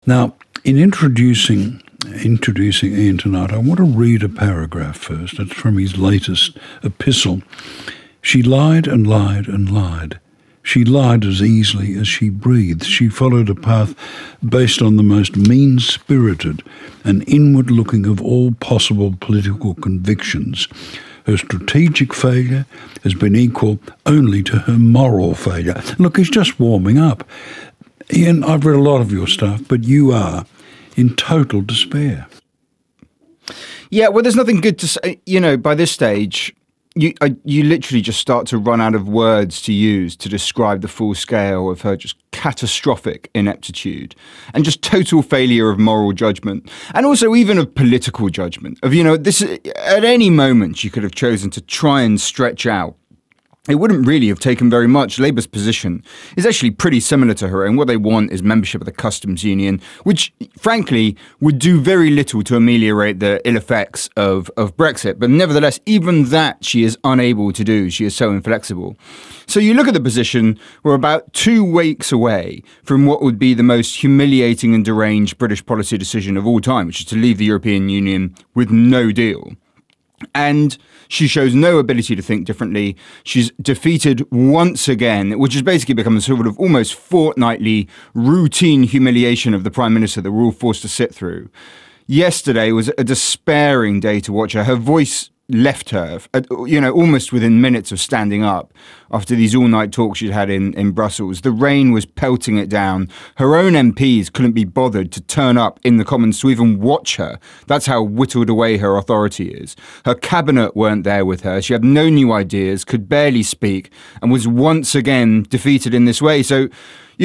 Now, in introducing Ian tonight, I want to read a paragraph first. It's from his latest epistle. She lied and lied and lied. She lied as easily as she breathed. She followed a path based on the most mean-spirited and inward-looking of all possible political convictions. Her strategic failure has been equal only to her moral failure. Look, he's just warming up. Ian, I've read a lot of your stuff, but you are in total despair. Yeah, well, there's nothing good to say. By this stage, you literally just start to run out of words to use to describe the full scale of her just catastrophic ineptitude and just total failure of moral judgment, and also even of political judgment. This at any moment she could have chosen to try and stretch out. It wouldn't really have taken very much. Labour's position is actually pretty similar to her, and what they want is membership of the customs union, which, frankly, would do very little to ameliorate the ill effects of Brexit. But nevertheless, even that she is unable to do. She is so inflexible. So you look at the position, we're about 2 weeks away from what would be the most humiliating and deranged British policy decision of all time, which is to leave the European Union with no deal. And she shows no ability to think differently. She's defeated once again, which has basically become a sort of almost fortnightly routine humiliation of the Prime Minister that we're all forced to sit through. Yesterday was a despairing day to watch her. Her voice left her, almost within minutes of standing up after these all-night talks she'd had in Brussels. The rain was pelting it down. Her own MPs couldn't be bothered to turn up in the Commons to even watch her. That's how whittled away her authority is. Her cabinet weren't there with her. She had no new ideas, could barely speak, and was once again defeated in this way. So,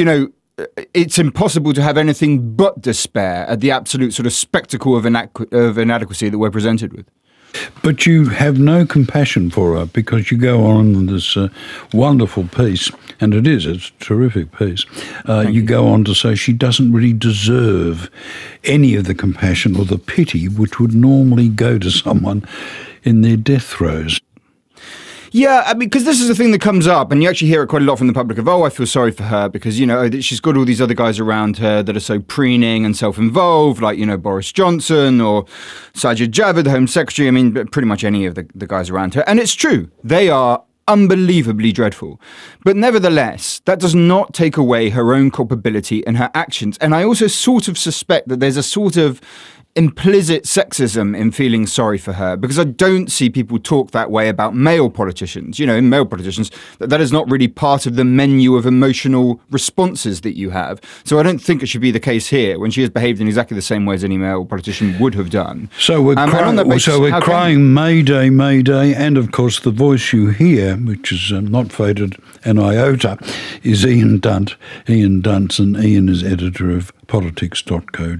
it's impossible to have anything but despair at the absolute sort of spectacle of inadequacy that we're presented with. But you have no compassion for her because you go on in this wonderful piece, and it's a terrific piece. You go on to say she doesn't really deserve any of the compassion or the pity which would normally go to someone in their death throes. Yeah, I mean, because this is a thing that comes up, and you actually hear it quite a lot from the public of, I feel sorry for her because, she's got all these other guys around her that are so preening and self-involved, like, Boris Johnson or Sajid Javid, the Home Secretary. I mean, pretty much any of the guys around her. And it's true. They are unbelievably dreadful. But nevertheless, that does not take away her own culpability and her actions. And I also sort of suspect that there's a sort of implicit sexism in feeling sorry for her, because I don't see people talk that way about male politicians. In male politicians, that is not really part of the menu of emotional responses that you have. So I don't think it should be the case here when she has behaved in exactly the same way as any male politician would have done. So we're crying Mayday, Mayday, and of course the voice you hear, which is not faded an iota, is Ian Dunt. Ian Duntson. Ian is editor of politics.co.uk.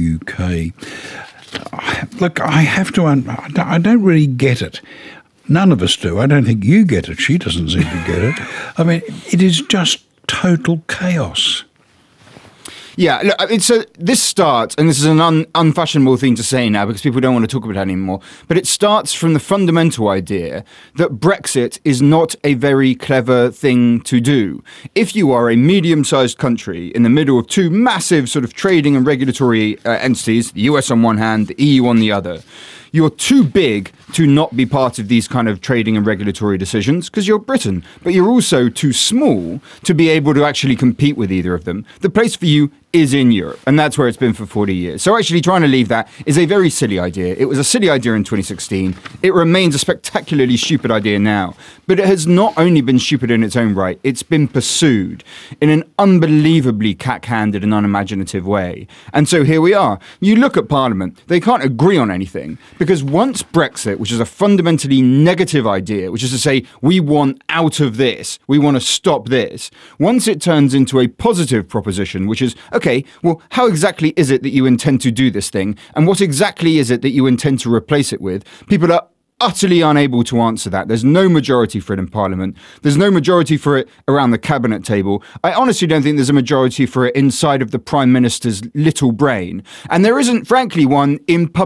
Look, I have to... I don't really get it. None of us do. I don't think you get it. She doesn't seem to get it. I mean, it is just total chaos. Yeah, look, this starts, and this is an unfashionable thing to say now because people don't want to talk about it anymore, but it starts from the fundamental idea that Brexit is not a very clever thing to do. If you are a medium-sized country in the middle of 2 massive sort of trading and regulatory entities, the US on one hand, the EU on the other, you're too big to not be part of these kind of trading and regulatory decisions because you're Britain, but you're also too small to be able to actually compete with either of them. The place for you is in Europe, and that's where it's been for 40 years. So actually trying to leave that is a very silly idea. It was a silly idea in 2016. It remains a spectacularly stupid idea now, but it has not only been stupid in its own right, it's been pursued in an unbelievably cack-handed and unimaginative way. And so here we are. You look at Parliament, they can't agree on anything because once Brexit, which is a fundamentally negative idea, which is to say we want out of this, we want to stop this, once it turns into a positive proposition, which is, okay, well, how exactly is it that you intend to do this thing? And what exactly is it that you intend to replace it with? People are utterly unable to answer that. There's no majority for it in Parliament. There's no majority for it around the cabinet table. I honestly don't think there's a majority for it inside of the Prime Minister's little brain. And there isn't, frankly, one in public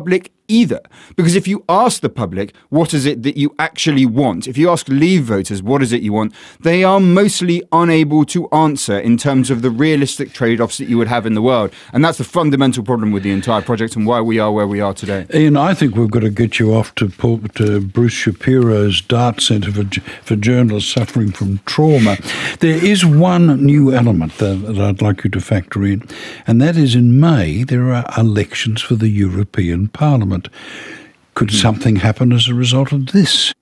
either. Because if you ask the public, what is it that you actually want? If you ask Leave voters, what is it you want? They are mostly unable to answer in terms of the realistic trade-offs that you would have in the world. And that's the fundamental problem with the entire project and why we are where we are today. Ian, I think we've got to get you off to Bruce Shapiro's Dart Centre for journalists suffering from trauma. There is one new element that I'd like you to factor in, and that is in May there are elections for the European Parliament. Could something happen as a result of this?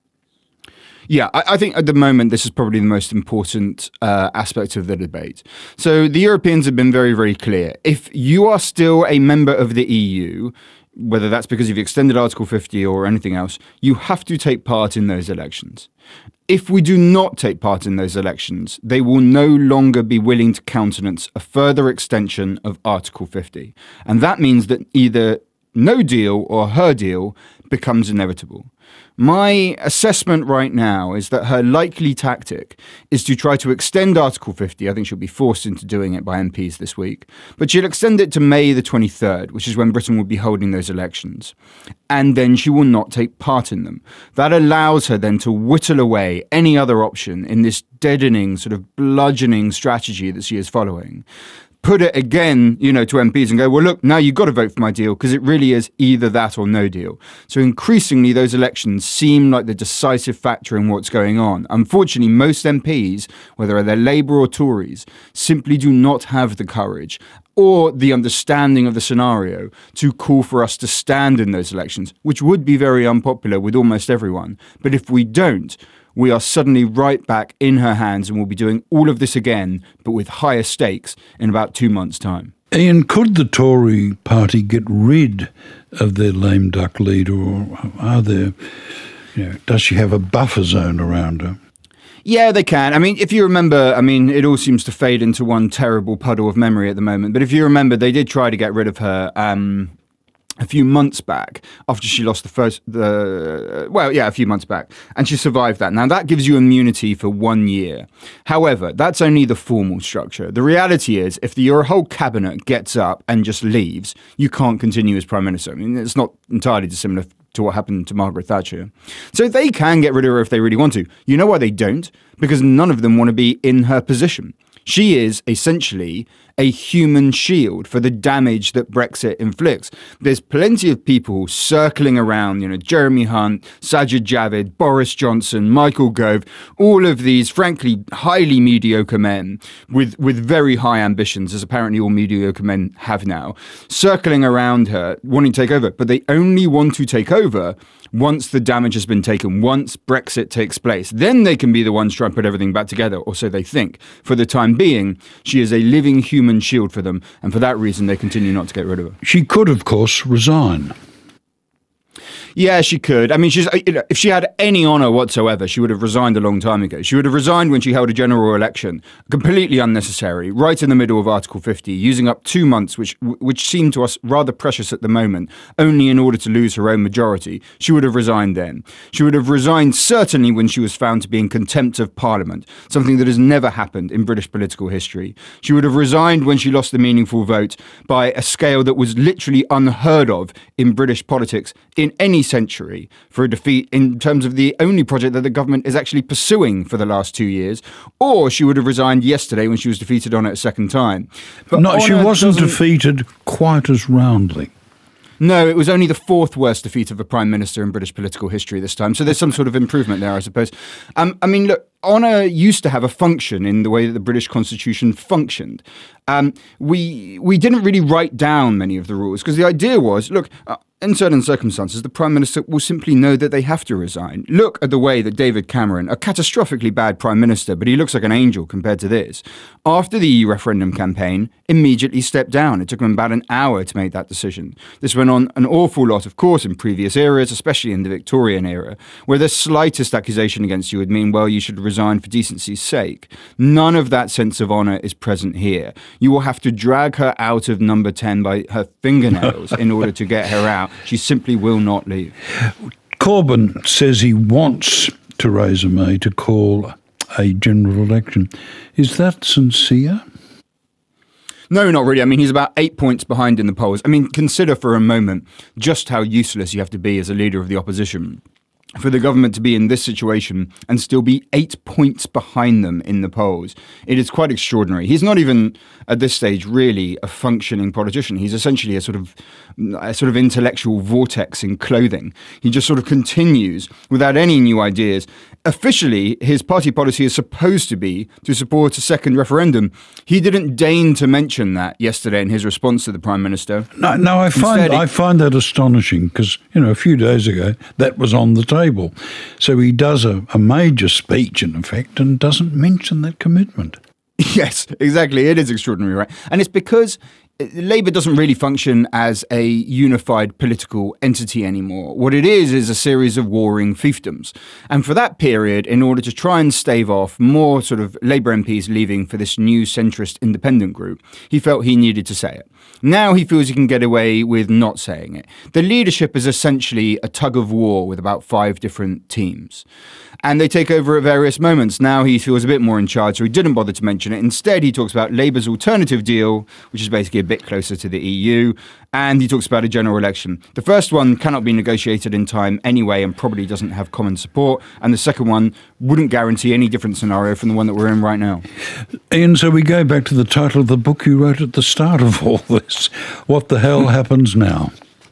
Yeah, I think at the moment this is probably the most important aspect of the debate. So the Europeans have been very, very clear. If you are still a member of the EU, whether that's because you've extended Article 50 or anything else, you have to take part in those elections. If we do not take part in those elections, they will no longer be willing to countenance a further extension of Article 50. And that means that either no deal or her deal becomes inevitable. My assessment right now is that her likely tactic is to try to extend Article 50. I think she'll be forced into doing it by MPs this week. But she'll extend it to May the 23rd, which is when Britain will be holding those elections. And then she will not take part in them. That allows her then to whittle away any other option in this deadening, sort of bludgeoning strategy that she is following. Put it again, to MPs and go, well, look, now you've got to vote for my deal because it really is either that or no deal. So increasingly, those elections seem like the decisive factor in what's going on. Unfortunately, most MPs, whether they're Labour or Tories, simply do not have the courage or the understanding of the scenario to call for us to stand in those elections, which would be very unpopular with almost everyone. But if we don't, we are suddenly right back in her hands and we'll be doing all of this again, but with higher stakes in about 2 months' time. Ian, could the Tory party get rid of their lame duck leader, or are there, does she have a buffer zone around her? Yeah, they can. I mean, if you remember, it all seems to fade into one terrible puddle of memory at the moment. But if you remember, they did try to get rid of her a few months back after she lost a few months back, and she survived that. Now that gives you immunity for 1 year. However, that's only the formal structure. The reality is, if your whole cabinet gets up and just leaves, you can't continue as Prime Minister. It's not entirely dissimilar to what happened to Margaret Thatcher. So they can get rid of her if they really want to. You know why they don't? Because none of them want to be in her position. She is essentially a human shield for the damage that Brexit inflicts. There's plenty of people circling around, Jeremy Hunt, Sajid Javid, Boris Johnson, Michael Gove, all of these, frankly, highly mediocre men with very high ambitions, as apparently all mediocre men have now, circling around her, wanting to take over. But they only want to take over once the damage has been taken, once Brexit takes place. Then they can be the ones trying to put everything back together, or so they think. For the time being, she is a living human shield for them, and for that reason they continue not to get rid of her. She could, of course, resign. Yeah, she could. If she had any honour whatsoever, she would have resigned a long time ago. She would have resigned when she held a general election, completely unnecessary, right in the middle of Article 50, using up 2 months, which seemed to us rather precious at the moment, only in order to lose her own majority. She would have resigned then. She would have resigned certainly when she was found to be in contempt of Parliament, something that has never happened in British political history. She would have resigned when she lost the meaningful vote by a scale that was literally unheard of in British politics in any century, for a defeat in terms of the only project that the government is actually pursuing for the last 2 years. Or she would have resigned yesterday when she was defeated on it a second time. But no, she wasn't defeated quite as roundly. No, it was only the fourth worst defeat of a Prime Minister in British political history this time. So there's some sort of improvement there, I suppose. Look, honour used to have a function in the way that the British Constitution functioned. We didn't really write down many of the rules because the idea was, look, in certain circumstances, the Prime Minister will simply know that they have to resign. Look at the way that David Cameron, a catastrophically bad Prime Minister, but he looks like an angel compared to this, after the EU referendum campaign, immediately stepped down. It took him about an hour to make that decision. This went on an awful lot, of course, in previous eras, especially in the Victorian era, where the slightest accusation against you would mean, well, you should resign for decency's sake. None of that sense of honour is present here. You will have to drag her out of number 10 by her fingernails in order to get her out. She simply will not leave. Corbyn says he wants Theresa May to call a general election. Is that sincere? No, not really. I mean, he's about 8 points behind in the polls. I mean, consider for a moment just how useless you have to be as a leader of the opposition for the government to be in this situation and still be 8 points behind them in the polls. It is quite extraordinary. He's not even, at this stage, really a functioning politician. He's essentially a sort of intellectual vortex in clothing. He just sort of continues without any new ideas. Officially, his party policy is supposed to be to support a second referendum. He didn't deign to mention that yesterday in his response to the Prime Minister. No, I find that astonishing because, a few days ago, that was on the table. So he does a major speech, in effect, and doesn't mention that commitment. Yes, exactly. It is extraordinary, right? And it's because Labour doesn't really function as a unified political entity anymore. What it is a series of warring fiefdoms. And for that period, in order to try and stave off more sort of Labour MPs leaving for this new centrist independent group, he felt he needed to say it. Now he feels he can get away with not saying it. The leadership is essentially a tug of war with about 5 different teams. And they take over at various moments. Now he feels a bit more in charge, so he didn't bother to mention it. Instead, he talks about Labour's alternative deal, which is basically a bit closer to the EU, and he talks about a general election. The first one cannot be negotiated in time anyway and probably doesn't have common support, and the second one wouldn't guarantee any different scenario from the one that we're in right now. Ian, so we go back to the title of the book you wrote at the start of all this. What the hell happens now?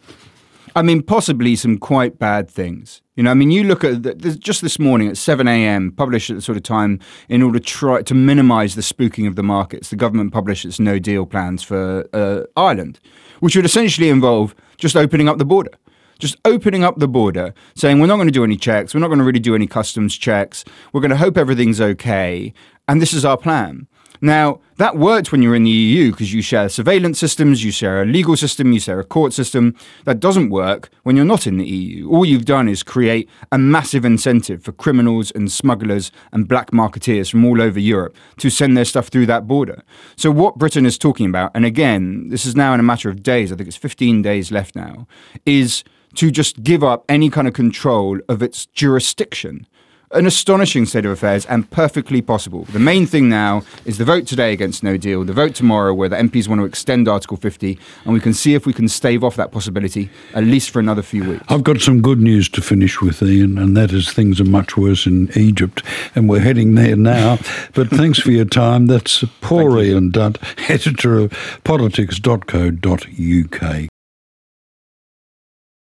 I mean, possibly some quite bad things. You look at just this morning at 7 a.m, published at the sort of time in order to try to minimise the spooking of the markets. The government published its no deal plans for Ireland, which would essentially involve just opening up the border. Just opening up the border, saying we're not going to do any checks, we're not going to really do any customs checks, we're going to hope everything's okay, and this is our plan. Now, that worked when you're in the EU because you share surveillance systems, you share a legal system, you share a court system. That doesn't work when you're not in the EU. All you've done is create a massive incentive for criminals and smugglers and black marketeers from all over Europe to send their stuff through that border. So what Britain is talking about, and again, this is now in a matter of days, I think it's 15 days left now, is to just give up any kind of control of its jurisdiction. An astonishing state of affairs and perfectly possible. The main thing now is the vote today against no deal, the vote tomorrow where the MPs want to extend Article 50, and we can see if we can stave off that possibility, at least for another few weeks. I've got some good news to finish with, Ian, and that is things are much worse in Egypt, and we're heading there now. But thanks for your time. That's Paul Ian Dunt, editor of politics.co.uk.